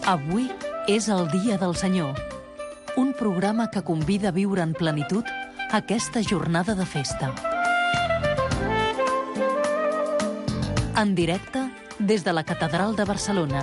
Avui és el Dia del Senyor, un programa que convida a viure en plenitud aquesta jornada de festa. En directe des de la Catedral de Barcelona.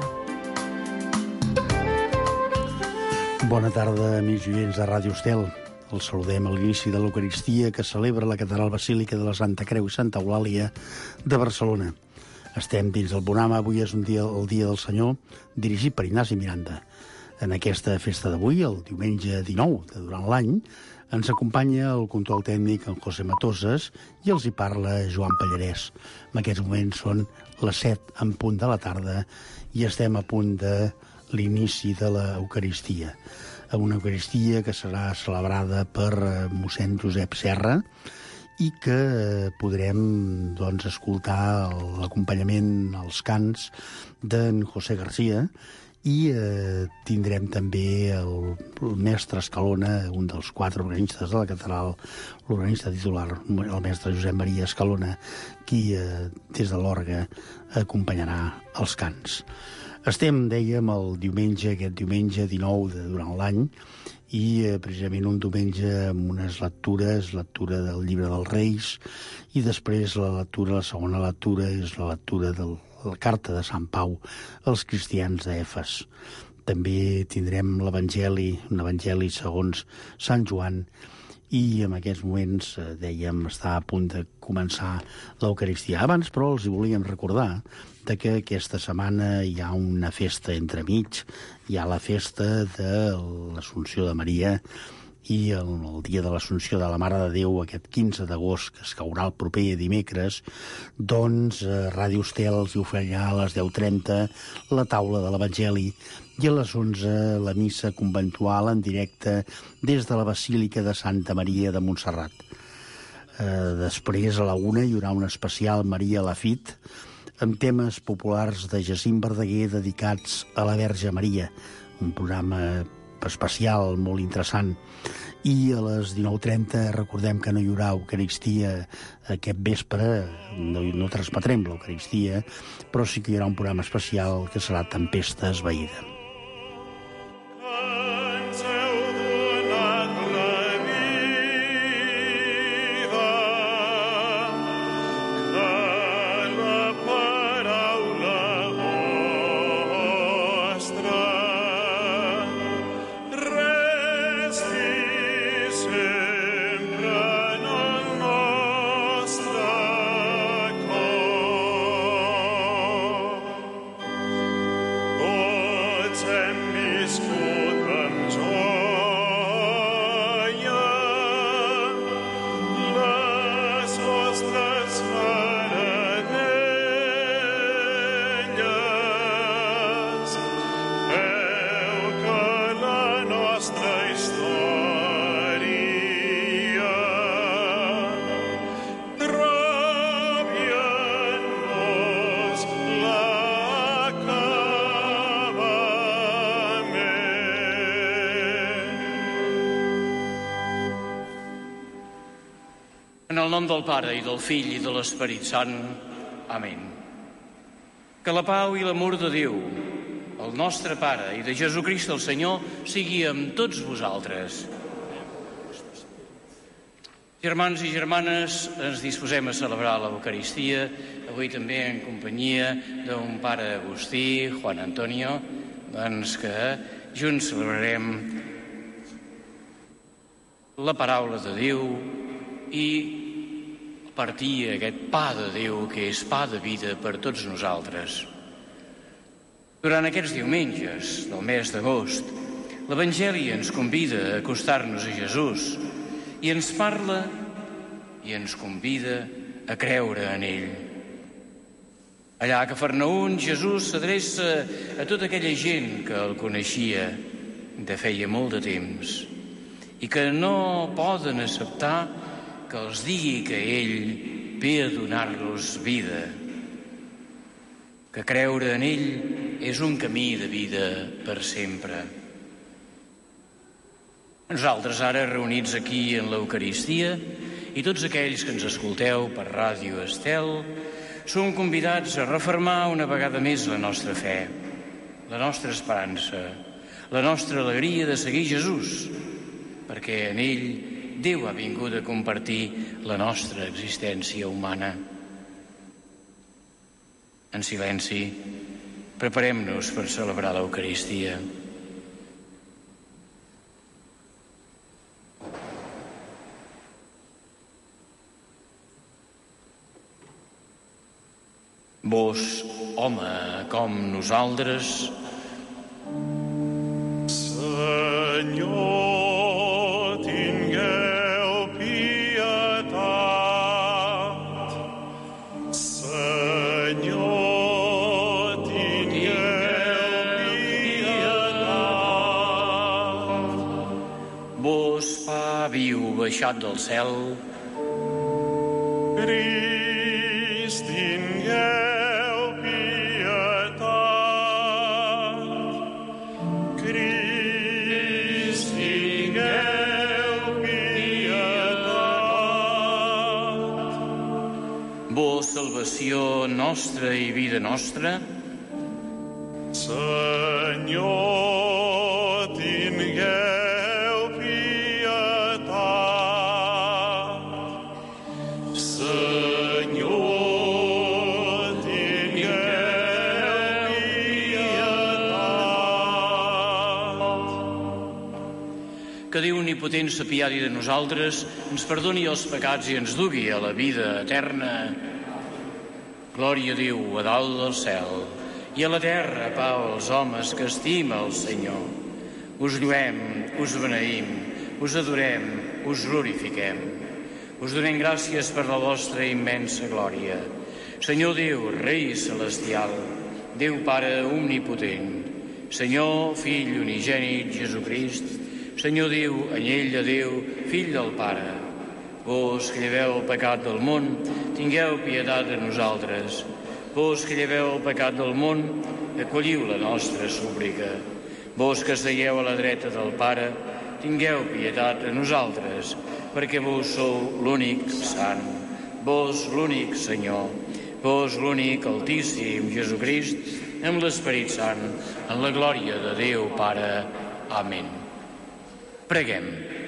Bona tarda, amics i oients de Ràdio Estel. Els saludem a l'inici de l'Eucaristia que celebra la Catedral Basílica de la Santa Creu i Santa Eulàlia de Barcelona. Estem dins del programa. Avui és el Dia del Senyor, dirigit per Ignasi Miranda. En aquesta festa d'avui, el diumenge 19 de durant l'any, ens acompanya el control tècnic en José Matoses i els hi parla Joan Pallarès. En aquests moments són les 7 en punt de la tarda i estem a punt de l'inici de l'Eucaristia. Una Eucaristia que serà celebrada per mossèn Josep Serra i que podrem escoltar l'acompanyament als cants d'en José García i tindrem també el mestre Escalona, un dels 4 organistes de la catedral, l'organista titular, el mestre Josep Maria Escalona, qui des de l'orgue acompanyarà els cants. Estem, dèiem, aquest diumenge 19 de durant l'any, i precisament un diumenge amb unes lectures, lectura del Llibre dels Reis, i després la segona lectura és la lectura de la carta de Sant Pau als cristians d'Efes. També tindrem l'Evangeli, un Evangeli segons Sant Joan, i en aquests moments, dèiem, està a punt de començar l'Eucaristia. Abans, però, els hi volíem recordar que aquesta setmana hi ha una festa entremig, hi ha la festa de l'Assumpció de Maria i el dia de l'Assumpció de la Mare de Déu, aquest 15 d'agost, que es caurà el proper dimecres, Ràdio Estel els oferirà a les 10:30 la taula de l'Evangeli i a les 11 la missa conventual en directe des de la Basílica de Santa Maria de Montserrat. Després, a la 1, hi haurà un especial Maria Lafit, amb temes populars de Jacint Verdaguer dedicats a la Verge Maria, un programa especial molt interessant. I a les 19:30 recordem que no hi haurà Eucaristia aquest vespre, no transmetrem l'Eucaristia, però sí que hi haurà un programa especial que serà Tempesta esvaïda. En el nom del Pare, i del Fill, i de l'Esperit Sant. Amén. Que la pau i l'amor de Déu, el nostre Pare, i de Jesucrist el Senyor, sigui amb tots vosaltres. Germans i germanes, ens disposem a celebrar l'Eucaristia, avui també en companyia d'un pare agustí, Juan Antonio, que junts celebrarem la paraula de Déu i partir aquest pa de Déu, que és pa de vida per tots nosaltres. Durant aquests diumenges del mes d'agost, l'Evangeli ens convida a acostar-nos a Jesús i ens parla i ens convida a creure en ell. Allà a Cafarnaüm, Jesús s'adreça a tota aquella gent que el coneixia de feia molt de temps i que no poden acceptar que els digui que ell ve a donar-los vida, que creure en ell és un camí de vida per sempre. Nosaltres ara, reunits aquí en l'Eucaristia, i tots aquells que ens escolteu per Ràdio Estel, som convidats a refermar una vegada més la nostra fe, la nostra esperança, la nostra alegria de seguir Jesús, perquè en ell Déu ha vingut a compartir la nostra existència humana. En silenci, preparem-nos per celebrar l'Eucaristia. Vos, home com nosaltres, Senyor, tingueu pietat. Senyor, tingueu pietat. vos, pa viu baixat del cel, Crist, tingueu pietat. Crist, tingueu pietat. vos, salvació nostra i vida nostra, Senyor, tingueu pietat. Senyor, tingueu pietat. que Déu omnipotent s'apiadi de nosaltres, ens perdoni els pecats i ens dugui a la vida eterna. Glòria a Déu a dalt del cel i a la terra pau als homes que estima el Senyor. Us lluem, us beneïm, us adorem, us glorifiquem. Us donem gràcies per la vostra immensa glòria. Senyor Déu, Rei celestial, Déu Pare omnipotent, Senyor, Fill unigènit, Jesucrist, Senyor Déu, anyell de Déu, Fill del Pare, vos que lleveu el pecat del món, tingueu pietat de nosaltres. Vos que lleveu el pecat del món, acolliu la nostra súplica. Vos que seieu a la dreta del Pare, tingueu pietat de nosaltres, perquè vos sou l'únic sant, vos l'únic Senyor, vos l'únic Altíssim Jesucrist, amb l'Esperit Sant, en la glòria de Déu Pare. Amén. Preguem.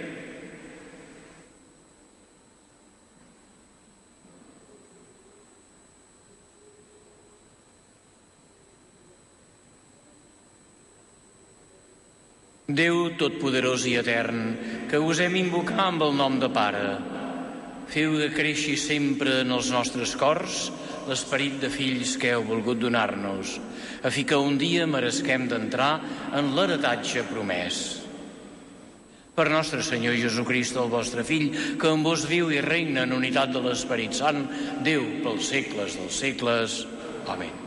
Déu totpoderós i etern, que us hem invocat amb el nom de Pare, feu que creixi sempre en els nostres cors l'esperit de fills que heu volgut donar-nos, a fi que un dia meresquem d'entrar en l'heretatge promès. Per nostre Senyor Jesucrist, el vostre Fill, que amb vos viu i regna en unitat de l'Esperit Sant, Déu pels segles dels segles. Amén.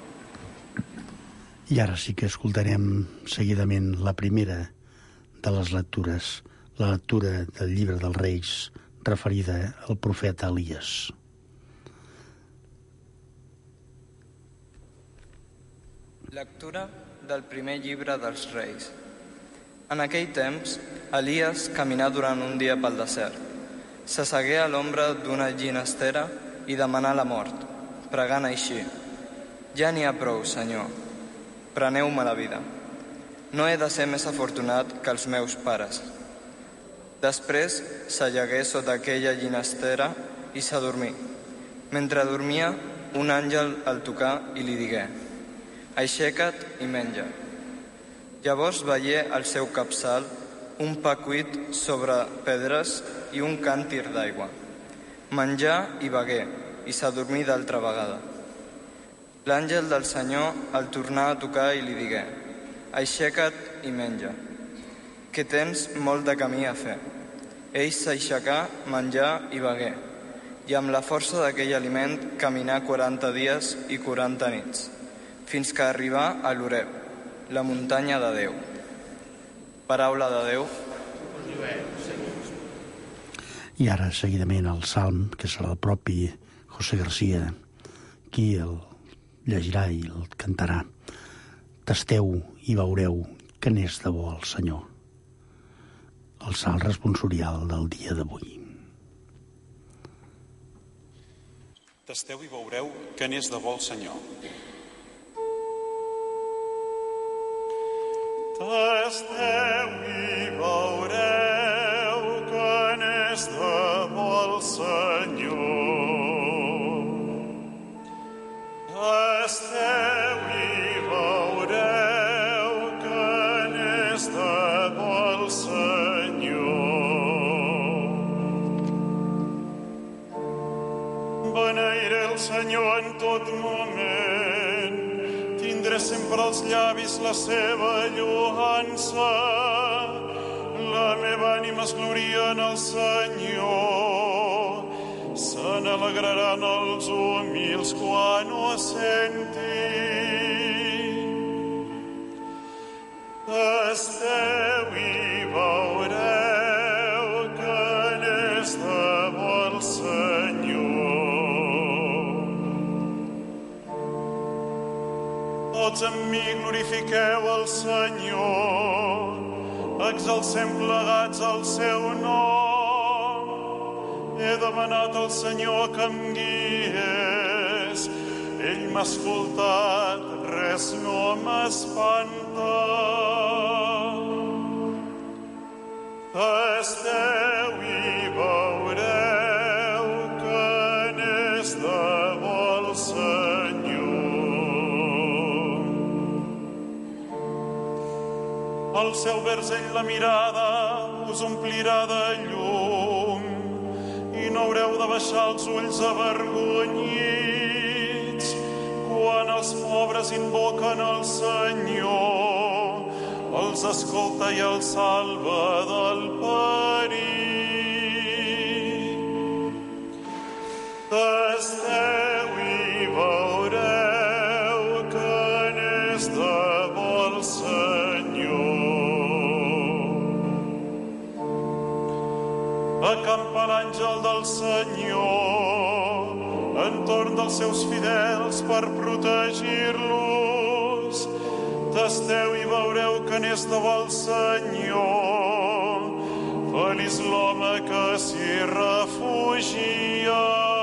I ara sí que escoltarem seguidament la primera de les lectures, la lectura del Llibre dels Reis, referida al profeta Elies. Lectura del primer llibre dels Reis. En aquell temps, Elies caminà durant un dia pel desert. S'assegué a l'ombra d'una ginestera i demanà la mort, pregant així: «Ja n'hi ha prou, Senyor. Preneu-me la vida. No he de ser més afortunat que els meus pares». Després s'allegué sota aquella ginestera i s'adormí. Mentre dormia, un àngel el tocà i li digué: «Aixeca't i menja». Llavors veié al seu capçal un pa cuit sobre pedres i un càntir d'aigua. Menjà i begué, i s'adormí d'altra vegada. L'àngel del Senyor el tornà a tocar i li digué: «Aixeca't i menja, que tens molt de camí a fer». Ell s'aixecà, menjà i begué, i amb la força d'aquell aliment caminà 40 dies i 40 nits, fins que arribà a l'Oreb, la muntanya de Déu. Paraula de Déu. I ara, seguidament, el Salm, que serà el propi José García, qui el llegirà i el cantarà. Tasteu i veureu que n'és de bo el Senyor. El Salm responsorial del dia d'avui. Tasteu i veureu que n'és de bo el Senyor. Tasteu i veureu que n'és de bo el Senyor. Tasteu i veureu que n'és de bo el Senyor. Beneiré el Senyor en tot moment, tindré sempre als llavis la seva lloança. La meva ànima es gloria en el Senyor, se n'alegraran els humils quan ho sentin. Tasteu i veureu que n'és de bo el Senyor. Tots amb mi glorifiqueu el Senyor, exalcem plegats el seu nom. He demanat al Senyor que em guiés, ell m'ha escoltat, res no m'espanta. Tasteu i veureu que n'és de bo el Senyor. Al cel vers ell la mirada us omplirà de llum i no haureu de baixar els ulls avergonyits quan els pobres invoquen el Senyor, els escolta i els salva del perill. Tasteu i veureu que n'és de bo el Senyor. Acampa l'àngel del Senyor entorn dels seus fidels per protegir-los. Tasteu i veureu que n'és de bo el Senyor. Feliç l'home que s'hi refugia.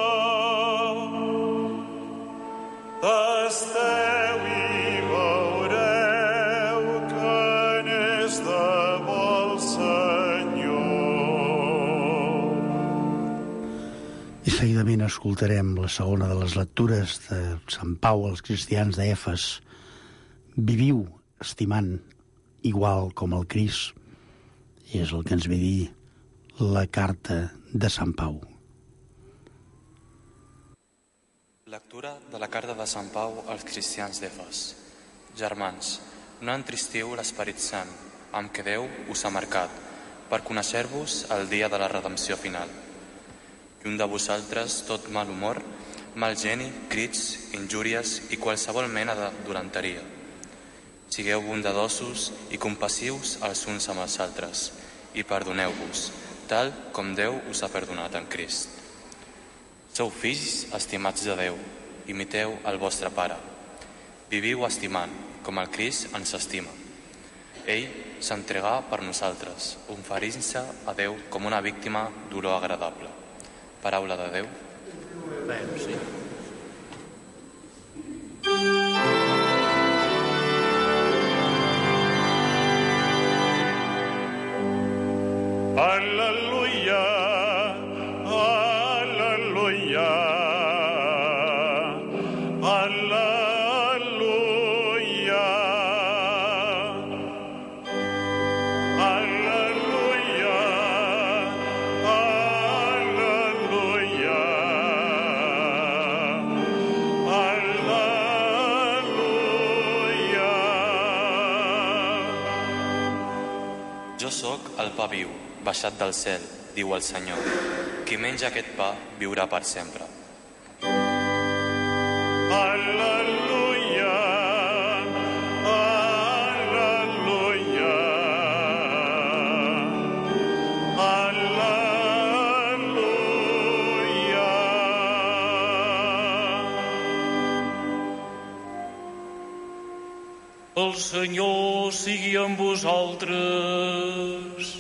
Tasteu i veureu que n'és de bo el Senyor. I seguidament escoltarem la segona de les lectures de Sant Pau als cristians d'Efes. Viviu estimant igual com el Crist. I és el que ens ve dir la carta de Sant Pau. Lectura de la carta de Sant Pau als cristians d'Efes. Germans, no entristiu l'Esperit Sant, amb què Déu us ha marcat, per conèixer-vos el dia de la redempció final. Lluny de vosaltres tot mal humor, mal geni, crits, injúries i qualsevol mena de dolenteria. Sigueu bondadosos i compassius els uns amb els altres, i perdoneu-vos, tal com Déu us ha perdonat en Crist. Sou fills estimats de Déu, imiteu el vostre Pare. Viviu estimant, com el Crist ens estima. Ell s'entregà per nosaltres, oferint-se a Déu com una víctima d'olor agradable. Paraula de Déu. Bé, sí. Alleluia, alleluia, alleluia, alleluia, alleluia, alleluia. Jo sóc el pa viu, baixat del cel, diu el Senyor. Qui menja aquest pa viurà per sempre. Alleluia, alleluia, alleluia. El Senyor sigui amb vosaltres.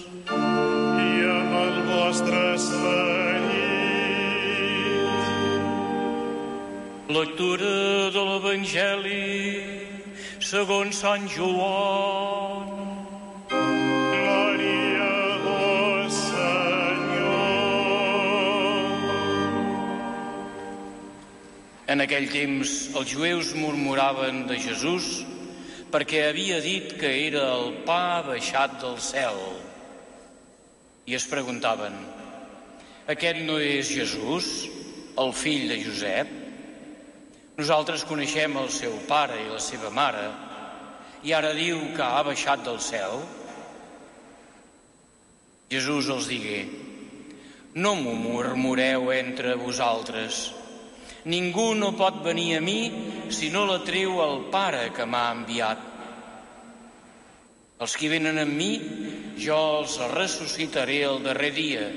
Vostre esperit. Lectura de l'Evangeli segons Sant Joan. En aquell temps els jueus murmuraven de Jesús perquè havia dit que era el pa baixat del cel. I es preguntaven: aquest no és Jesús, el fill de Josep? Nosaltres coneixem el seu pare i la seva mare, i ara diu que ha baixat del cel? Jesús els digué: no m'ho murmureu entre vosaltres. Ningú no pot venir a mi si no l'atreu el Pare que m'ha enviat. Els que venen amb mi, jo els ressuscitaré el darrer dia.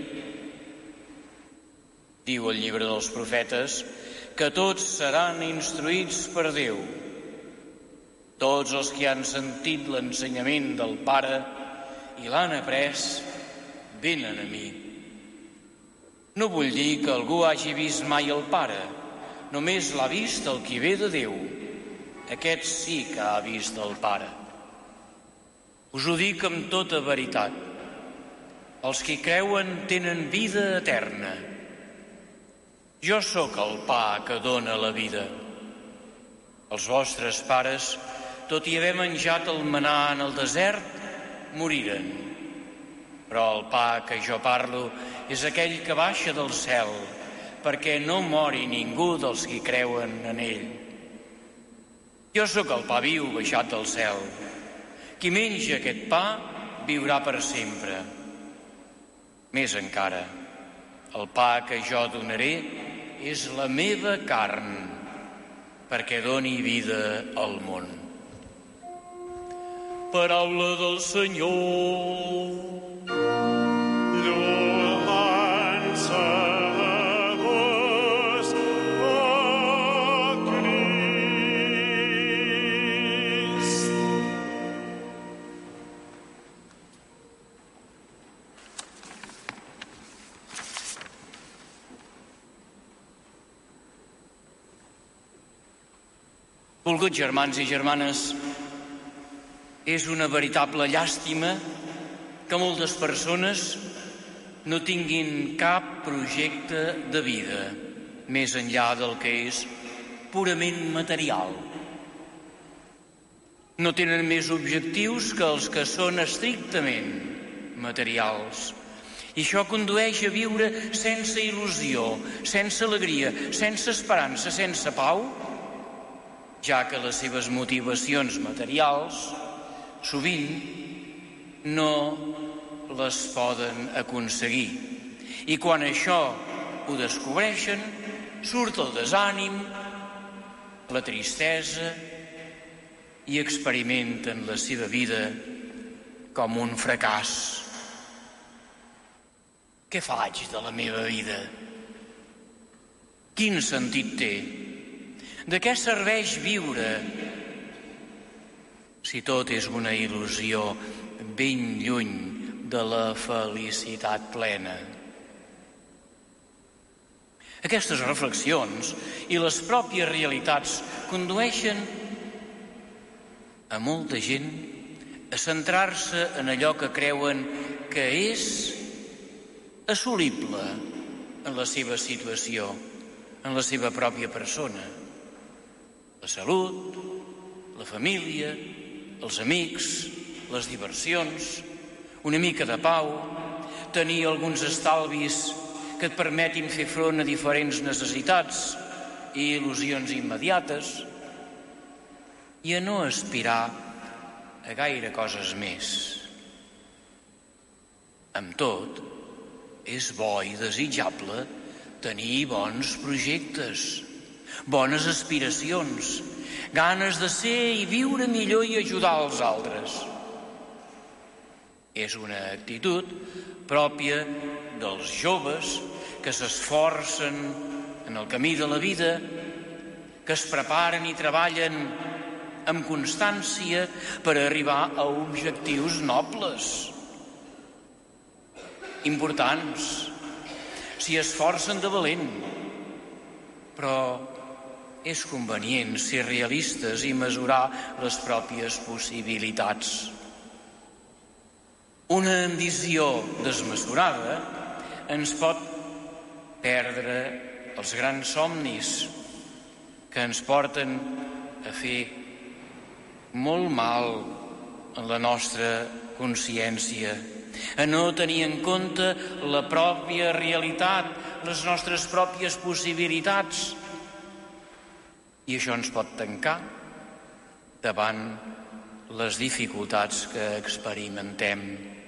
Diu el llibre dels profetes que tots seran instruïts per Déu. Tots els que han sentit l'ensenyament del Pare i l'han après, venen a mi. No vull dir que algú hagi vist mai el Pare, només l'ha vist el qui ve de Déu. Aquest sí que ha vist el Pare. Us ho dic amb tota veritat. Els que creuen tenen vida eterna. Jo sóc el pa que dóna la vida. Els vostres pares, tot i haver menjat el manà en el desert, moriren. Però el pa que jo parlo és aquell que baixa del cel, perquè no mori ningú dels que creuen en ell. Jo sóc el pa viu baixat del cel. Qui menja aquest pa viurà per sempre. Més encara, el pa que jo donaré és la meva carn, perquè doni vida al món. Paraula del Senyor. Volguts germans i germanes, és una veritable llàstima que moltes persones no tinguin cap projecte de vida més enllà del que és purament material. No tenen més objectius que els que són estrictament materials. I això condueix a viure sense il·lusió, sense alegria, sense esperança, sense pau, ja que les seves motivacions materials sovint no les poden aconseguir. I quan això ho descobreixen, surt el desànim, la tristesa, i experimenten la seva vida com un fracàs. Què faig de la meva vida? Quin sentit té? De què serveix viure si tot és una il·lusió ben lluny de la felicitat plena? Aquestes reflexions i les pròpies realitats condueixen a molta gent a centrar-se en allò que creuen que és assolible en la seva situació, en la seva pròpia persona. La salut, la família, els amics, les diversions, una mica de pau, tenir alguns estalvis que et permetin fer front a diferents necessitats i il·lusions immediates, i a no aspirar a gaire coses més. Amb tot, és bo i desitjable tenir bons projectes, bones aspiracions, ganes de ser i viure millor i ajudar els altres. És una actitud pròpia dels joves que s'esforcen en el camí de la vida, que es preparen i treballen amb constància per arribar a objectius nobles, importants, s'hi esforcen de valent, però és convenient ser realistes i mesurar les pròpies possibilitats. Una ambició desmesurada ens pot perdre els grans somnis que ens porten a fer molt mal en la nostra consciència, a no tenir en compte la pròpia realitat, les nostres pròpies possibilitats. I això ens pot tancar davant les dificultats que experimentem.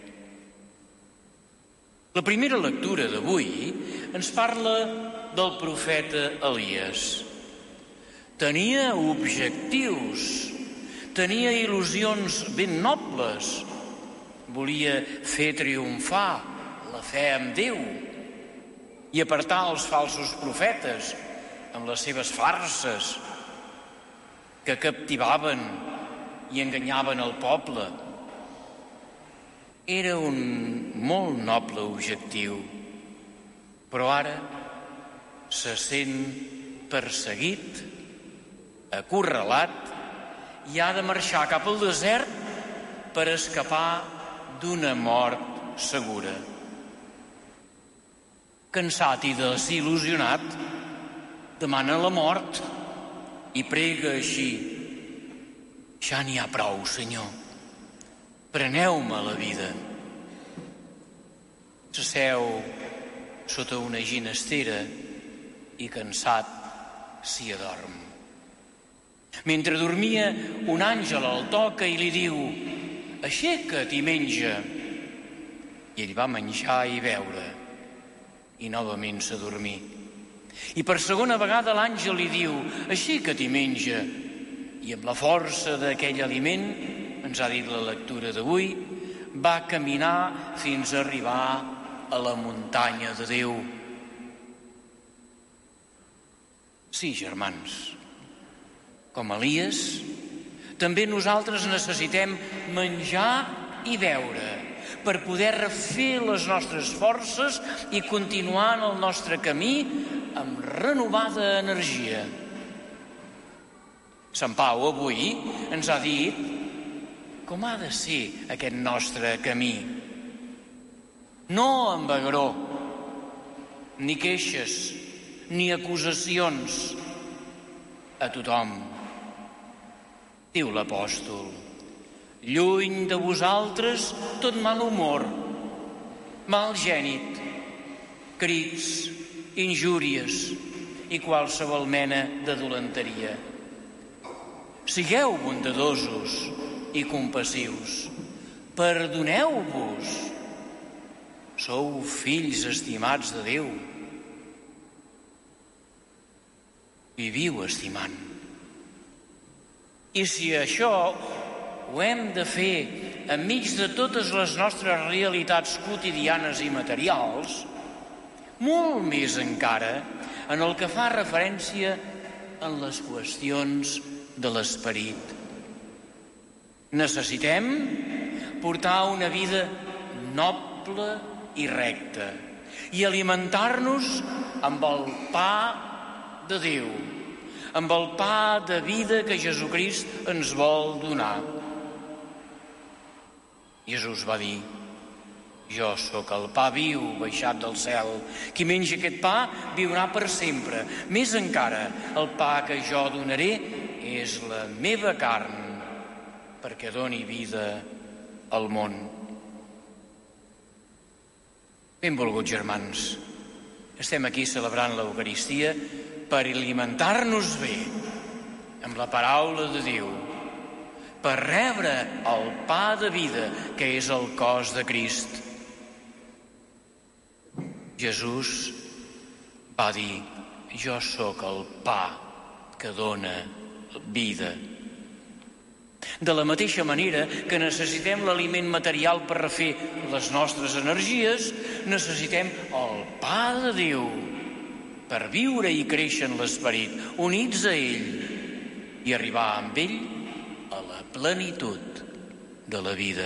La primera lectura d'avui ens parla del profeta Elies. Tenia objectius, tenia il·lusions ben nobles. Volia fer triomfar la fe en Déu i apartar els falsos profetes amb les seves farses que captivaven i enganyaven el poble. Era un molt noble objectiu, però ara se sent perseguit, acorralat, i ha de marxar cap al desert per escapar d'una mort segura. Cansat i desil·lusionat, demana la mort i prega així: ja n'hi ha prou, Senyor, preneu-me la vida. S'asseu sota una ginestera i, cansat, s'hi adorm. Mentre dormia, un àngel el toca i li diu: aixeca't i menja. I ell va menjar i beure, i novament s'adormí. I per segona vegada l'àngel li diu: aixeca't i menja. I amb la força d'aquell aliment, ens ha dit la lectura d'avui, va caminar fins a arribar a la muntanya de Déu. Sí, germans, com Elies, també nosaltres necessitem menjar i beure per poder refer les nostres forces i continuar en el nostre camí amb renovada energia. Sant Pau avui ens ha dit com ha de ser aquest nostre camí. No amb agror, ni queixes, ni acusacions a tothom. Diu l'apòstol: lluny de vosaltres tot mal humor, mal gènit, crits, injúries i qualsevol mena de dolenteria. Sigueu bondadosos i compassius, perdoneu-vos. Sou fills estimats de Déu. Viviu estimant. I si això ho hem de fer enmig de totes les nostres realitats quotidianes i materials, molt més encara en el que fa referència en les qüestions de l'esperit. Necessitem portar una vida noble i recta i alimentar-nos amb el pa de Déu, amb el pa de vida que Jesucrist ens vol donar. Jesús va dir: jo sóc el pa viu baixat del cel. Qui menja aquest pa viurà per sempre. Més encara, el pa que jo donaré és la meva carn, perquè doni vida al món. Benvolguts germans, estem aquí celebrant l'Eucaristia per alimentar-nos bé amb la paraula de Déu, per rebre el pa de vida que és el cos de Crist. Jesús va dir: jo sóc el pa que dona vida. De la mateixa manera que necessitem l'aliment material per refer les nostres energies, necessitem el pa de Déu per viure i créixer en l'esperit, units a ell i arribar amb ell a la plenitud de la vida.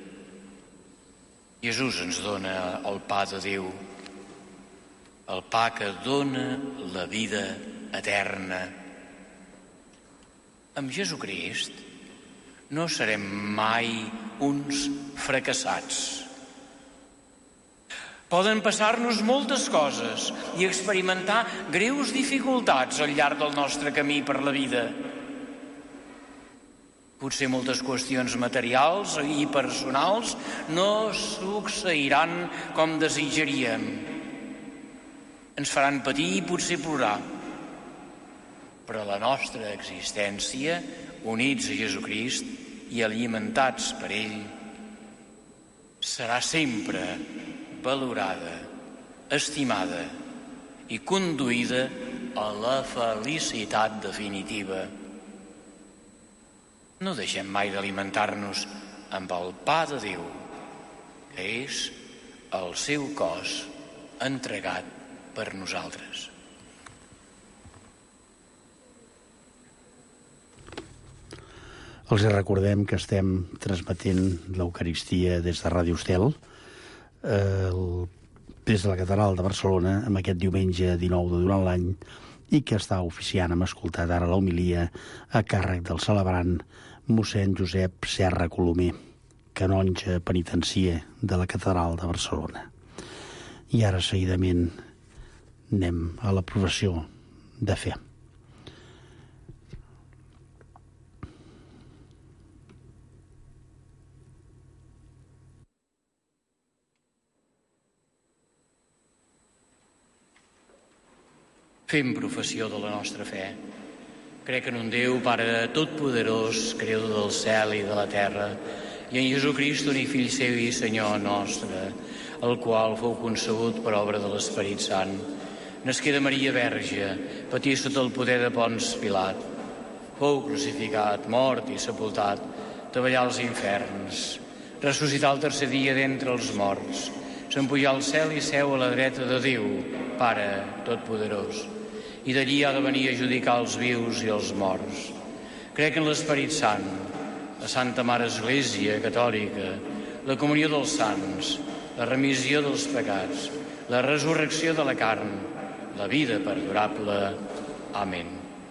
Jesús ens dona el pa de Déu, el pa que dona la vida eterna. Amb Jesucrist no serem mai uns fracassats. Poden passar-nos moltes coses i experimentar greus dificultats al llarg del nostre camí per la vida. Potser moltes qüestions materials i personals no succeiran com desitjaríem. Ens faran patir i potser plorar. Però la nostra existència, units a Jesucrist i alimentats per ell, serà sempre valorada, estimada i conduïda a la felicitat definitiva. No deixem mai d'alimentar-nos amb el pa de Déu, que és el seu cos entregat per nosaltres. Els recordem que estem transmetent l'Eucaristia des de Ràdio Estel, des de la Catedral de Barcelona, amb aquest diumenge 19 de durant l'any, i que està oficiant, hem escoltat ara l'homilia a càrrec del celebrant mossèn Josep Serra Colomer, canonge penitencier de la Catedral de Barcelona. I ara, seguidament, anem a la professió de fe. Fem professió de la nostra fe. Crec en un Déu, Pare Totpoderós, Creador del cel i de la terra, i en Jesucrist, únic Fill seu i Senyor nostre, el qual fou concebut per obra de l'Esperit Sant. Nasqué de Maria Verge, patí sota el poder de Ponç Pilat, fou crucificat, mort i sepultat, treballà als inferns, ressuscità el tercer dia d'entre els morts, s'empujà al cel i seu a la dreta de Déu, Pare Totpoderós, i d'allí ha de venir a judicar els vius i els morts. Crec en l'Esperit Sant, la Santa Mare Església Catòlica, la comunió dels sants, la remissió dels pecats, la resurrecció de la carn, la vida perdurable. Amén.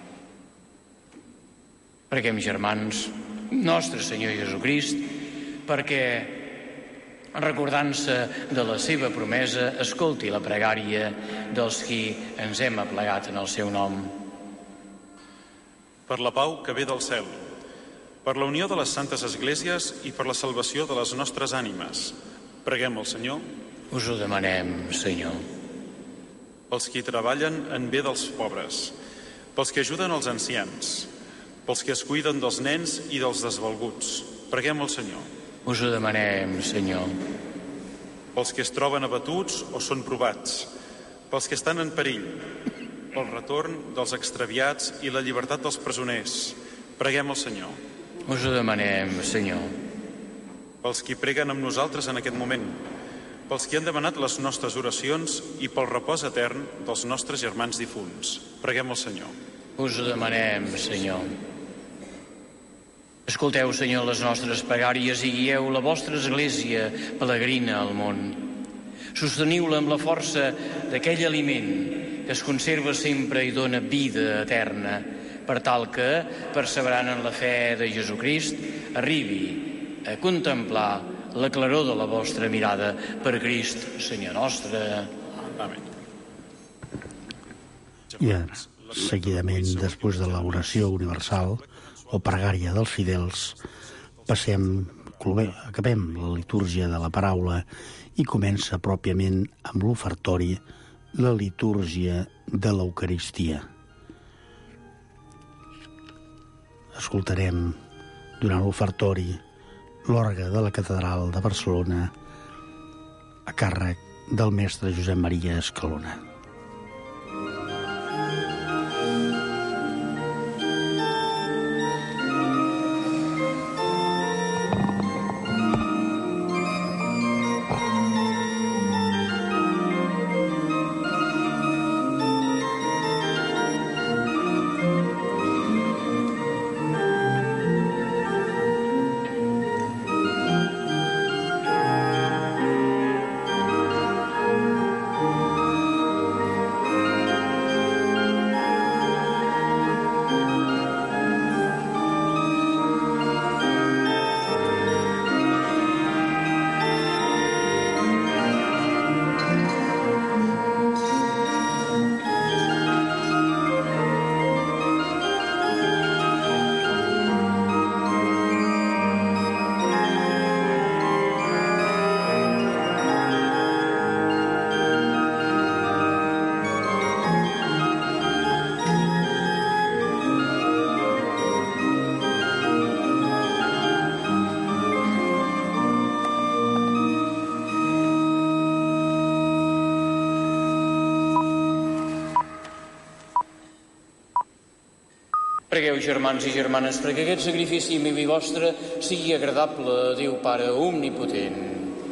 Preguem, germans, nostre Senyor Jesucrist, perquè, recordant-se de la seva promesa, escolti la pregària dels qui ens hem aplegat en el seu nom. Per la pau que ve del cel, per la unió de les santes esglésies i per la salvació de les nostres ànimes, preguem al Senyor. Us ho demanem, Senyor. Pels qui treballen en bé dels pobres, pels que ajuden els ancians, pels que es cuiden dels nens i dels desvalguts, preguem al Senyor. Us ho demanem, Senyor. Pels que es troben abatuts o són provats, pels que estan en perill, pel retorn dels extraviats i la llibertat dels presoners, preguem al Senyor. Us ho demanem, Senyor. Pels qui preguen amb nosaltres en aquest moment, pels qui han demanat les nostres oracions i pel repòs etern dels nostres germans difunts, preguem al Senyor. Us ho demanem, Senyor. Escolteu, Senyor, les nostres pregàries i guieu la vostra església pelegrina al món. Sosteniu-la amb la força d'aquell aliment que es conserva sempre i dona vida eterna, per tal que, perseverant en la fe de Jesucrist, arribi a contemplar la claror de la vostra mirada per Crist, Senyor nostre. Amén. I seguidament, després de l'oració universal o pregària dels fidels, acabem la litúrgia de la paraula i comença pròpiament amb l'ofertori la litúrgia de l'Eucaristia. Escoltarem durant l'ofertori l'orgue de la Catedral de Barcelona a càrrec del mestre Josep Maria Escalona. Pregueu, germans i germanes, perquè aquest sacrifici meu i vostre sigui agradable a Déu Pare Omnipotent.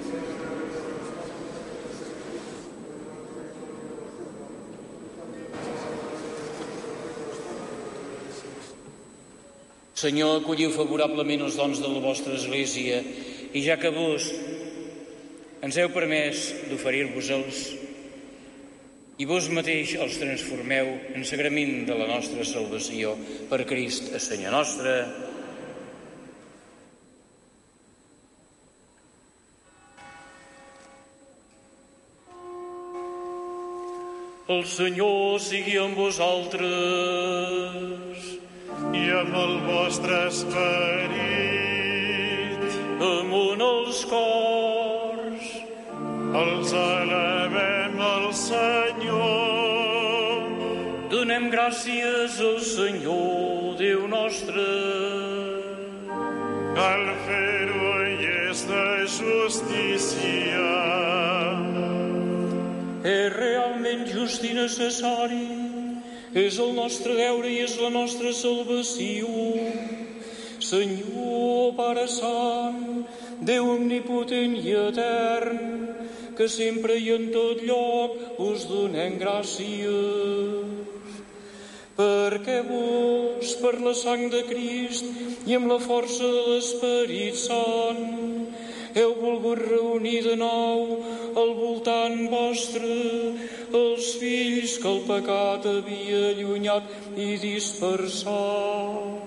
Senyor, acolliu favorablement els dons de la vostra Església i ja que vos ens heu permès d'oferir-vos-els i vos mateix els transformeu en sagrament de la nostra salvació per Crist, Senyor nostre. El Senyor sigui amb vosaltres i amb el vostre esperit. Amunt els cors, els elevem al Senyor. donem gràcies al Senyor, Déu nostre. Cal fer-ho i és de justícia. És realment just i necessari. És el nostre deure i és la nostra salvació. Senyor, Pare Sant, Déu omnipotent i etern, que sempre i en tot lloc us donem gràcies. Perquè vos, per la sang de Crist i amb la força de l'Esperit Sant, heu volgut reunir de nou al voltant vostre els fills que el pecat havia allunyat i dispersat.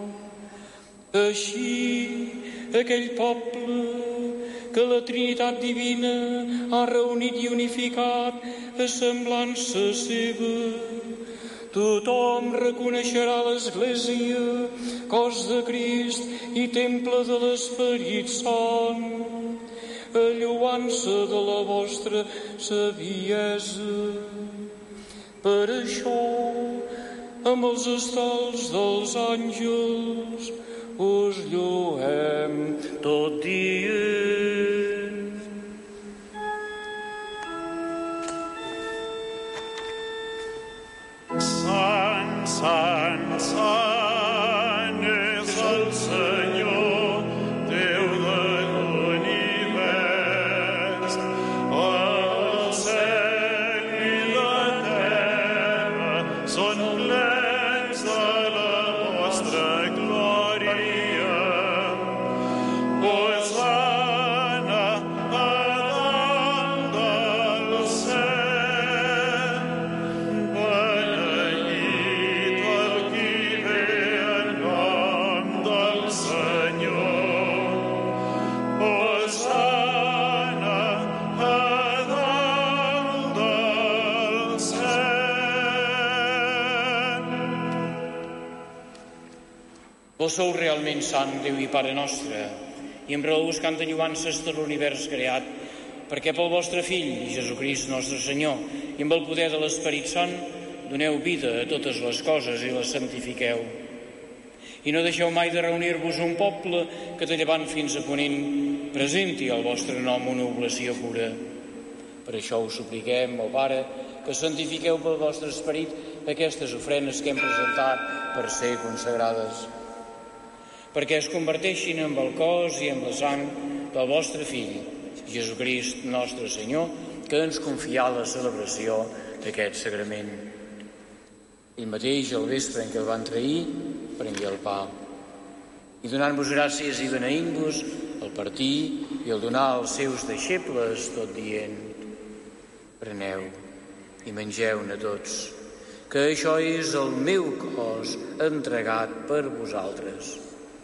Així, aquell poble que la Trinitat Divina ha reunit i unificat a semblança seva, tothom reconeixerà l'Església, cos de Crist i temple de l'Esperit Sant, alluant-se de la vostra saviesa. Per això, amb els estals dels àngels, us lloem tot dient. Sant, sant, sant és el Senyor, Déu de l'univers. El cel i la terra són plens de la vostra glòria. Hosana a dalt del cel. Beneït el qui ve en nom del Senyor. Hosana a dalt del cel. Vos sou realment sant, Déu i Pare nostre, i amb raó us canten lloances de l'univers creat, perquè pel vostre Fill, Jesucrist nostre Senyor, i amb el poder de l'Esperit Sant, doneu vida a totes les coses i les santifiqueu. I no deixeu mai de reunir-vos un poble que de llevant fins a ponent presenti al vostre nom una oblació pura. Per això us supliquem, ó Pare, que santifiqueu pel vostre Esperit aquestes ofrenes que hem presentat per ser consagrades, perquè es converteixin en el cos i en la sang del vostre Fill, Jesucrist nostre Senyor, que ens confia la celebració d'aquest sagrament. Ell mateix, al vespre en què el van trair, prengué el pa. I donant-vos gràcies i beneint-vos, el partir i el donar als seus deixebles, tot dient: preneu i mengeu-ne tots, que això és el meu cos entregat per vosaltres.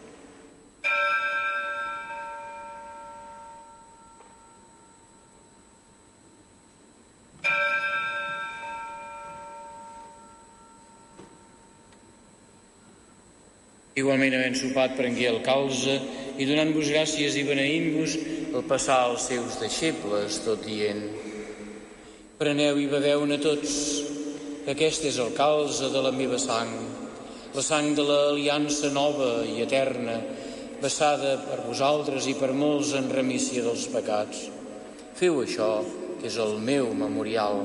Igualment, havent sopat, prengué el calze i donant-vos gràcies i beneint-vos, el passà als seus deixebles, tot dient: preneu i beveu-ne tots, que aquest és el calze de la meva sang, la sang de l'aliança nova i eterna, vessada per vosaltres i per molts en remissió dels pecats. Feu això, que és el meu memorial.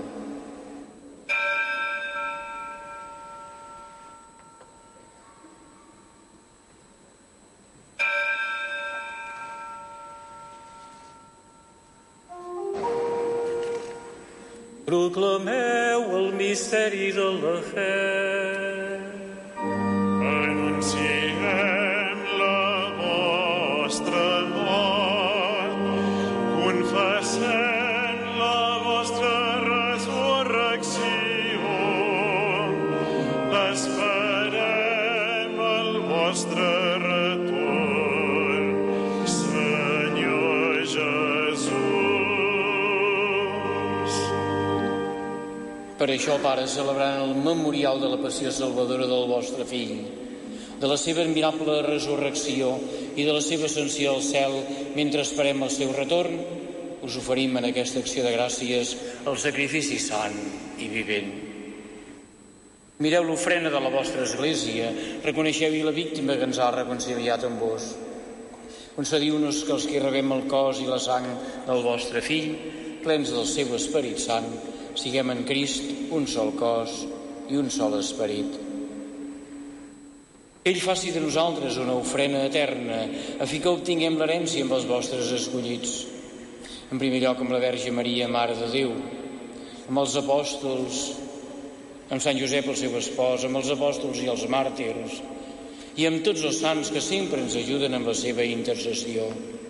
Proclameu el misteri de la fe. Anunciem la vostra mort, confessem la vostra resurrecció, esperem el vostre retorn, Senyor Jesús. Per això, Pare, celebrant el memorial de la passió salvadora del vostre Fill, de la seva admirable resurrecció i de la seva ascensió al cel, mentre esperem el seu retorn, us oferim en aquesta acció de gràcies el sacrifici sant i vivent. Mireu l'ofrena de la vostra Església, reconeixeu-hi la víctima que ens ha reconciliat amb vos. Concediu-nos que els que rebem el cos i la sang del vostre Fill, plens del seu Esperit Sant, siguem en Crist un sol cos i un sol esperit. Ell faci de nosaltres una ofrena eterna, a fi que obtinguem l'herència amb els vostres escollits. En primer lloc amb la Verge Maria, Mare de Déu, amb els apòstols, amb Sant Josep, el seu espòs, amb els apòstols i els màrtirs, i amb tots els sants que sempre ens ajuden amb la seva intercessió.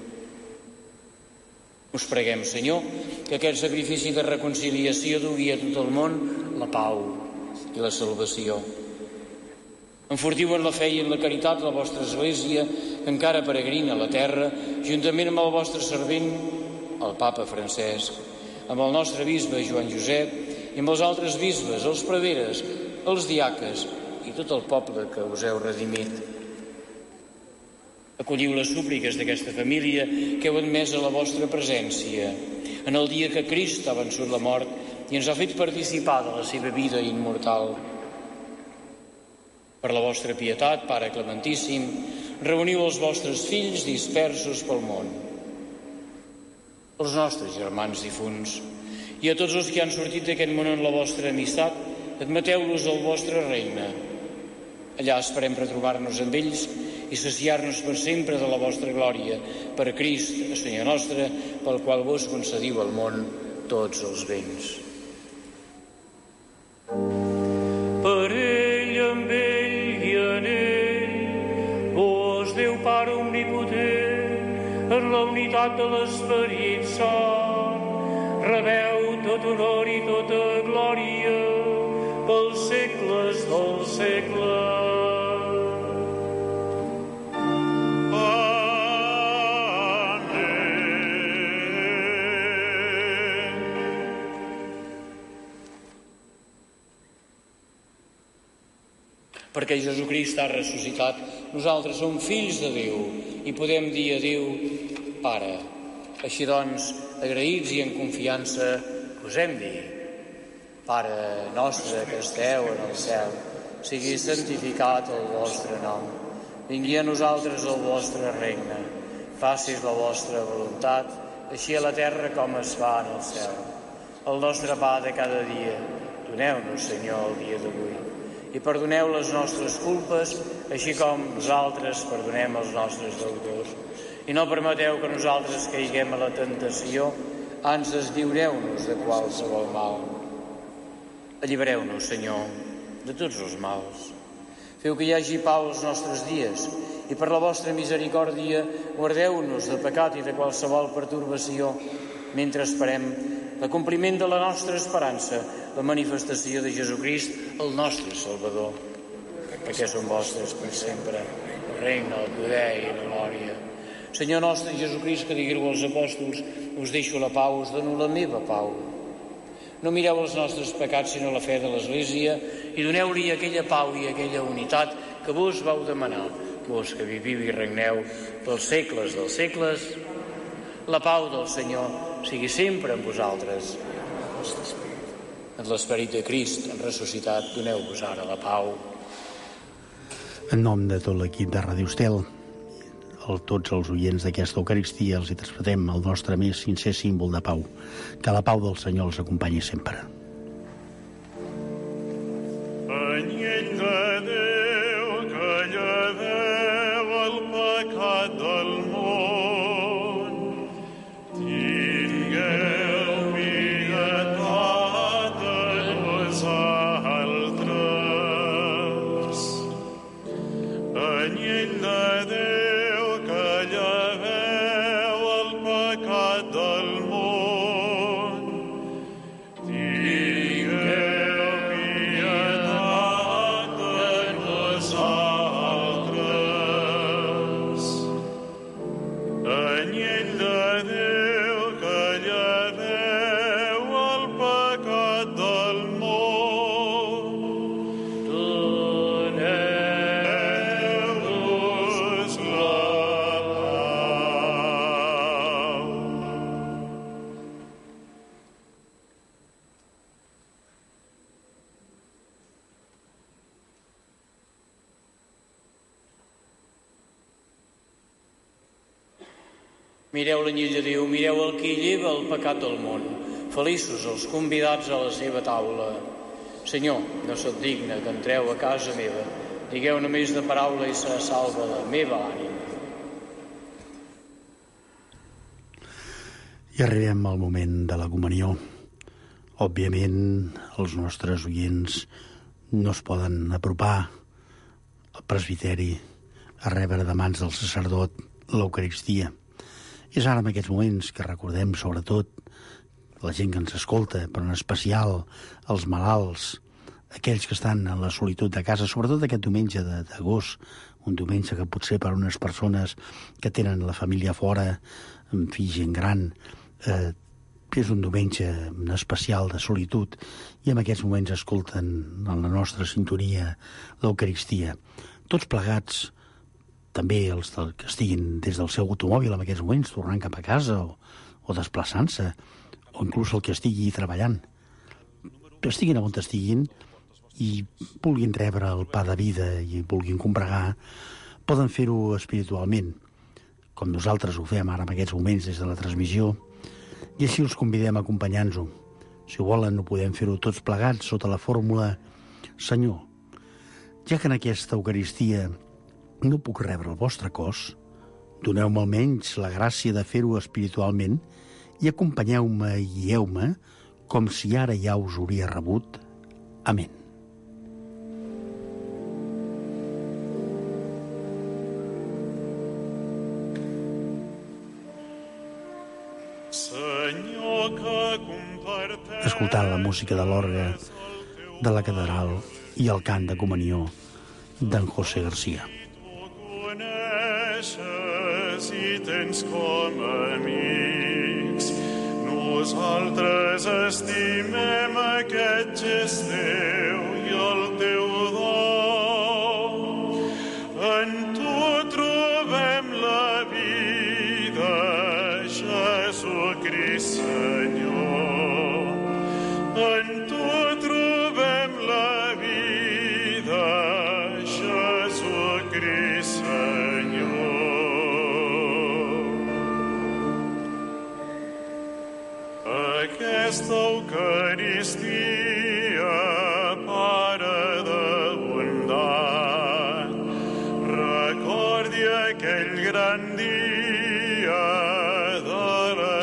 Us preguem, Senyor, que aquest sacrifici de reconciliació dugui a tot el món la pau i la salvació. Enfortiu en la fe i en la caritat la vostra Església, que encara peregrina a la terra, juntament amb el vostre servent, el Papa Francesc, amb el nostre bisbe Joan Josep i amb els altres bisbes, els preveres, els diaques i tot el poble que us heu redimit. Acolliu les súpliques d'aquesta família que heu admès a la vostra presència en el dia que Crist ha vençut la mort i ens ha fet participar de la seva vida immortal. Per la vostra pietat, Pare Clementíssim, reuniu els vostres fills dispersos pel món, els nostres germans difunts, i a tots els que han sortit d'aquest món en la vostra amistat, admeteu-los al vostre regne. Allà esperem retrobar-nos amb ells i saciar-nos per sempre de la vostra glòria, per Crist, Senyor nostre, pel qual vos concediu al món tots els béns. Per ell, amb ell i en ell, vos, Déu Pare omnipotent, en la unitat de l'Esperit Sant, rebeu tot honor i tota glòria pels segles dels segles. Perquè Jesucrist ha ressuscitat, nosaltres som fills de Déu i podem dir a Déu, Pare. Així doncs, agraïts i en confiança, posem dir, Pare nostre que esteu en el cel, sigui santificat el vostre nom. Vingui a nosaltres el vostre regne. Facis la vostra voluntat, així a la terra com es fa en el cel. El nostre pa de cada dia, doneu-nos, Senyor, el dia d'avui. I perdoneu les nostres culpes, així com nosaltres perdonem els nostres deudors. I no permeteu que nosaltres caiguem a la tentació, ans lliureu-nos de qualsevol mal. Allibereu-nos, Senyor, de tots els mals. Feu que hi hagi pau als nostres dies i per la vostra misericòrdia guardeu-nos de pecat i de qualsevol pertorbació mentre esperem l'acompliment de la nostra esperança, la manifestació de Jesucrist, el nostre Salvador, perquè són vostres per sempre el regne, el poder i la glòria. Senyor nostre Jesucrist, que digueu als apòstols, us deixo la pau, us dono la meva pau. No mireu els nostres pecats, sinó la fe de l'Església, i doneu-li aquella pau i aquella unitat que vos vau demanar, vos que viviu i regneu pels segles dels segles. La pau del Senyor sigui sempre amb vosaltres. En l'esperit de Crist ressuscitat, doneu-vos ara la pau. En nom de tot l'equip de Ràdio Estel, tots els oients d'aquesta Eucaristia, els hi transmetem el nostre més sincer símbol de pau. Que la pau del Senyor els acompanyi sempre. Anyell de Déu que lleveu el pecat del món, tingueu pietat Anyell de Déu que lleveu el pecat del món, tingueu pietat de nosaltres. Anyell de Déu que lleveu el pecat del món, doneu-nos la pau. Mireu l'anyell de Déu, mireu el que lleva el pecat del món. Feliços els convidats a la seva taula. Senyor, no sóc digne que entreu a casa meva. Digueu només de paraula i serà salva la meva ànima. I arribem al moment de la comunió. Òbviament, els nostres oients no es poden apropar al presbiteri a rebre de mans del sacerdot l'Eucaristia. És ara en aquests moments que recordem, sobretot, la gent que ens escolta, però en especial els malalts, aquells que estan en la solitud de casa, sobretot aquest diumenge d'agost, un diumenge que potser per a unes persones que tenen la família fora, amb fills, gent gran, és un diumenge especial de solitud, i en aquests moments escolten en la nostra sintonia l'Eucaristia. Tots plegats, també els que estiguin des del seu automòbil en aquests moments, tornant cap a casa o desplaçant-se, o inclús el que estigui treballant. Estiguin on estiguin i vulguin rebre el pa de vida i vulguin combregar, poden fer-ho espiritualment, com nosaltres ho fem ara en aquests moments des de la transmissió, i així els convidem a acompanyar-nos-ho. Si ho volen, ho podem fer-ho tots plegats sota la fórmula: Senyor, ja que en aquesta Eucaristia no puc rebre el vostre cos, doneu-me almenys la gràcia de fer-ho espiritualment i acompanyeu-me i guieu-me com si ara ja us hauria rebut. Amén. Senyor, que comparteix Escoltant la música de l'orgue de la catedral i el cant de comunió d'en José García. coneixes i tens com amics. Nosaltres estimem aquest gest teu i el teu do. En tu trobem la vida, Jesucrist Senyor. En tu trobem la vida, Jesucrist Senyor. Aquesta Eucaristia, Pare de bondat, recordi aquell gran dia de la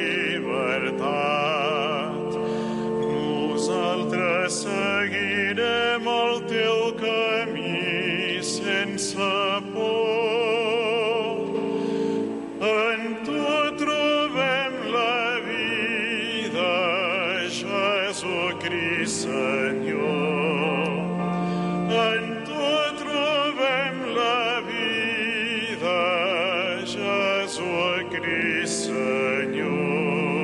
llibertat. Nosaltres seguirem el teu camí sense por. En tu trobem la vida, Jesucrist Senyor. En tu trobem la vida, Jesucrist Senyor.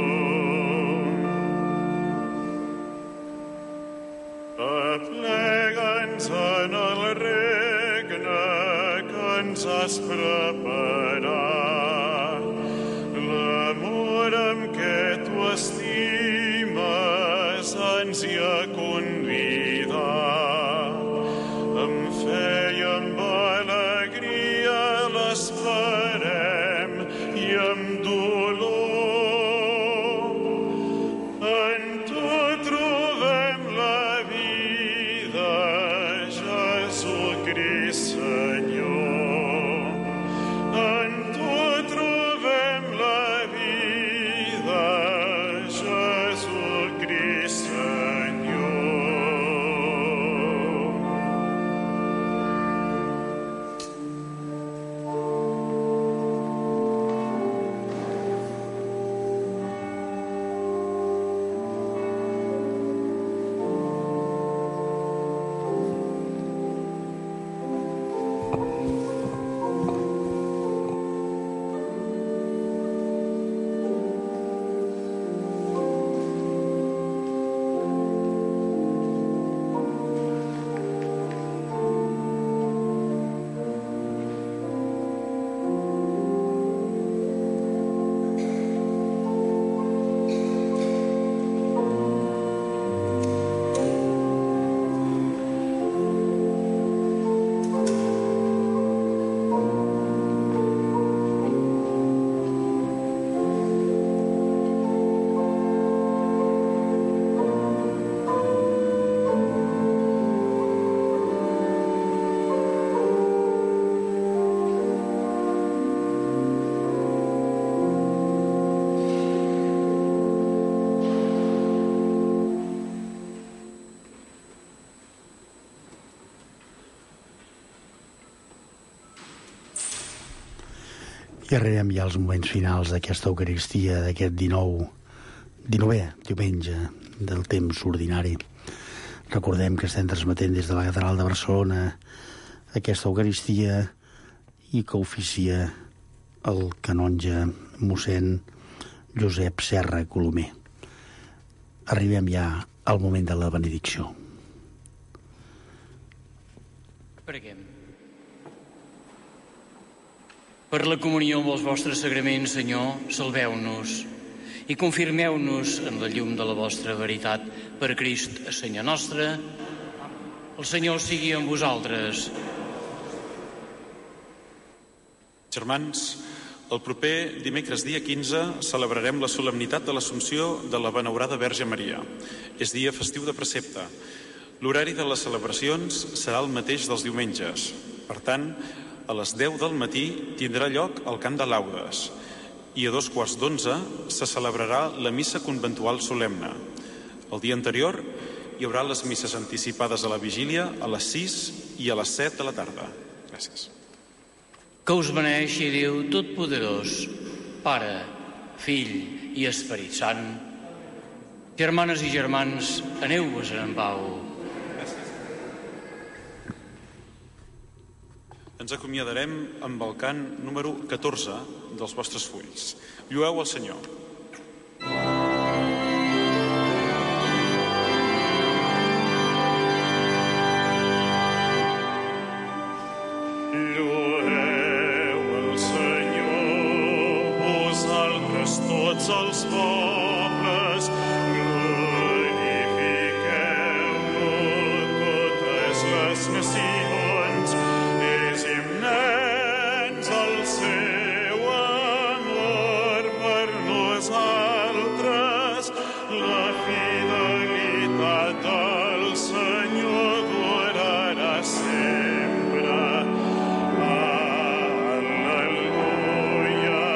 Aplega'ns en el regne que ens has preparat. L'amor amb què tu estimes ens hi ha convidat. Amb fe i amb alegria l'esperem i amb dolor. En tu trobem la vida, Jesucrist Senyor. En tu trobem la vida, Jesucrist Senyor. I arribem ja als moments finals d'aquesta Eucaristia, d'aquest 19è diumenge del temps ordinari. Recordem que estem transmetent des de la Catedral de Barcelona aquesta Eucaristia i que oficia el canonge mossèn Josep Serra Colomer. Arribem ja al moment de la benedicció. Preguem. Per la comunió amb els vostres sagraments, Senyor, salveu-nos i confirmeu-nos en la llum de la vostra veritat. Per Crist, Senyor nostre, el Senyor sigui amb vosaltres. Germans, el proper dimecres dia 15 celebrarem la solemnitat de l'Assumpció de la Benaurada Verge Maria. És dia festiu de precepte. L'horari de les celebracions serà el mateix dels diumenges. Per tant, a les 10 del matí tindrà lloc el cant de laudes i a 11:15 se celebrarà la missa conventual solemne. El dia anterior hi haurà les misses anticipades a la vigília a les 6 i a les 7 de la tarda. Gràcies. Que us beneeixi Déu Totpoderós, Pare, Fill i Esperit Sant. Germanes i germans, aneu-vos en pau. Ens acomiadarem amb el cant número 14 dels vostres fulls. Llueu al Senyor. Llueu al Senyor, vosaltres tots els pobles, glorifiqueu-lo totes les nacions. És immens el seu amor per nosaltres, la fidelitat del Senyor durarà sempre. Al·leluia,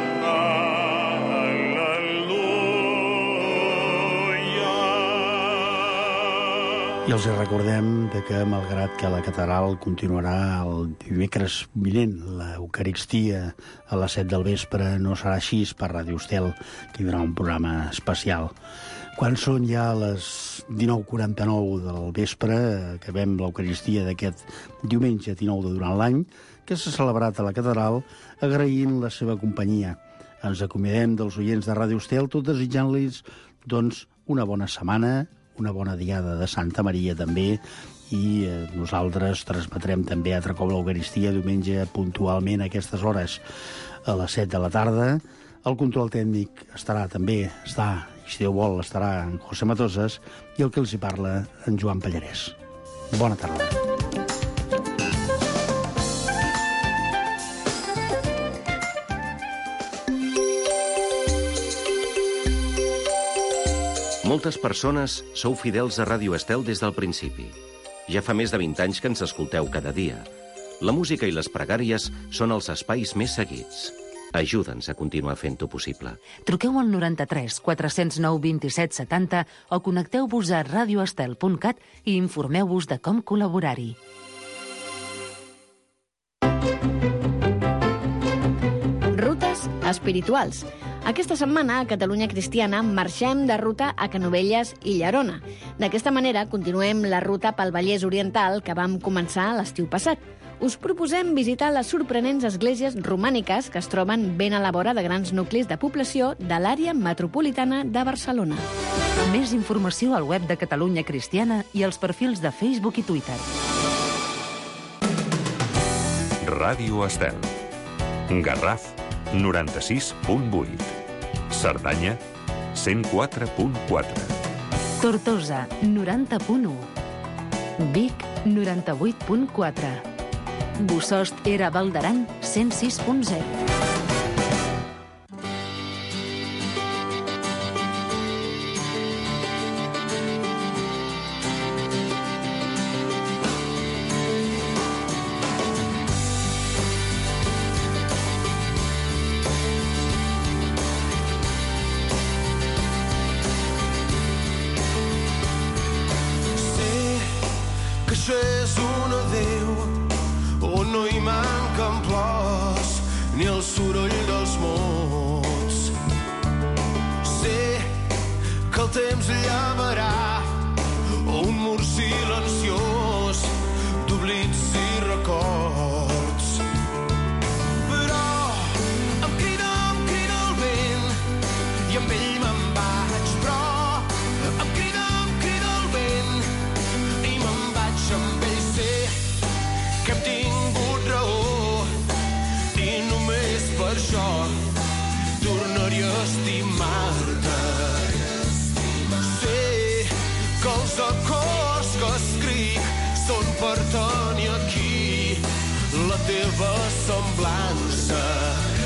al·leluia. I els recordem que, malgrat que la catedral continuarà el dimecres vinent, l'Eucaristia a les 7 del vespre no serà així per Ràdio Estel, que hi haurà un programa especial. Quan són ja les 19:49 del vespre, acabem l'Eucaristia d'aquest diumenge 19 de durant l'any, que s'ha celebrat a la catedral, agraint la seva companyia. Ens acomiadem dels oients de Ràdio Estel, tot desitjant-los, doncs, una bona setmana, una bona diada de Santa Maria també, i nosaltres transmetrem també altre cop l'Eucaristia diumenge puntualment a aquestes hores, a les 7 de la tarda. El control tècnic estarà, i si Déu vol, estarà en José Matosas, i el que els hi parla, en Joan Pallarès. Bona tarda. Moltes persones sou fidels a Ràdio Estel des del principi. Ja fa més de 20 anys que ens escolteu cada dia. La música i les pregàries són els espais més seguits. Ajuda'ns a continuar fent-ho possible. Truqueu al 93 409 27 70 o connecteu-vos a radioestel.cat i informeu-vos de com col·laborar-hi. Rutes espirituals. Aquesta setmana, a Catalunya Cristiana, marxem de ruta a Canovelles i Llerona. D'aquesta manera, continuem la ruta pel Vallès Oriental que vam començar l'estiu passat. Us proposem visitar les sorprenents esglésies romàniques que es troben ben a la vora de grans nuclis de població de l'àrea metropolitana de Barcelona. Més informació al web de Catalunya Cristiana i als perfils de Facebook i Twitter. Ràdio Estel. Garraf, 96.8. Cerdanya, 104.4. Tortosa, 90.1. Vic, 98.4. Bossòst era Baldaran, 106.0. Que això és un adéu on no hi manquen plors ni el soroll dels mots. Sé que el temps llevarà un mur silenciós d'oblits i records. Però em crida el vent i amb ell me'n vaig. Però em crida el vent i me'n vaig amb ell. Sé que hem tingut raó i només per això tornaria a estimar-te. Sé que els acords que escric són per tenir aquí la teva semblança.